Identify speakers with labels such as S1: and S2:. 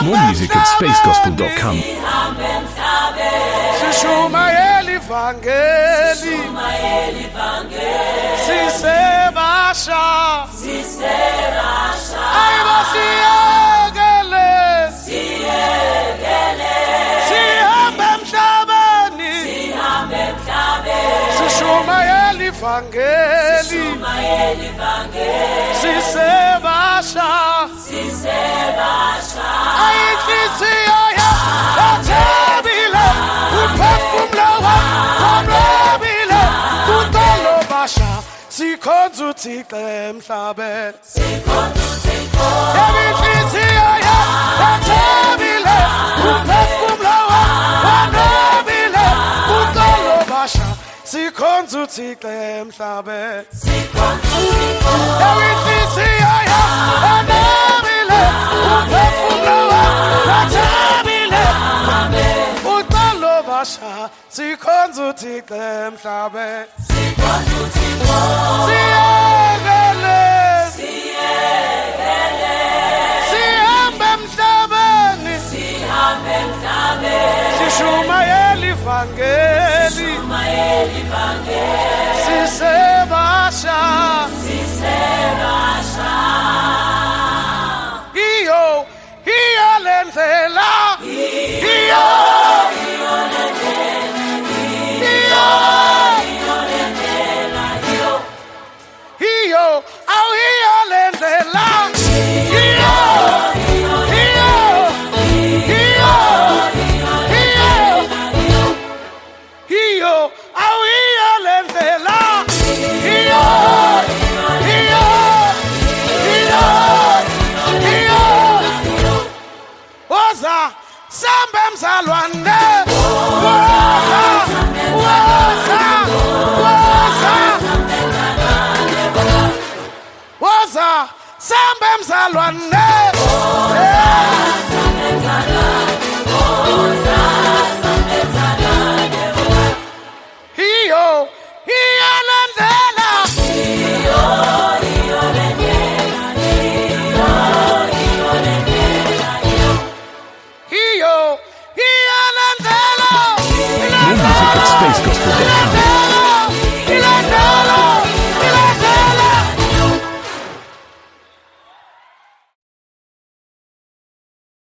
S1: More music at spacegospel.com.
S2: Sishumayeli vangeli Sisebasha Ayba siyekele Sihambe emhlabeni Sishumayeli vangeli Sisebasha Ayinhliziyo yathembile uphefumula wonwabile kutolobasha sikhonza uThixo emhlabeni Ayinhliziyo yathembile uphefumula wonwabile kutolobasha sikhonza uThixo emhlabeni Ayinhliziyo yathembile uphefumula wonwabile utolobasha sikhonza uThixo emhlabeni siyekele sihambe emhlabeni sishumayeli vangeli sisebasha iyo lendlela iyo lendlela Woza sambe mzalwane Woza sambe mzalwane Iyo lendela
S1: More music at spacegospel.com.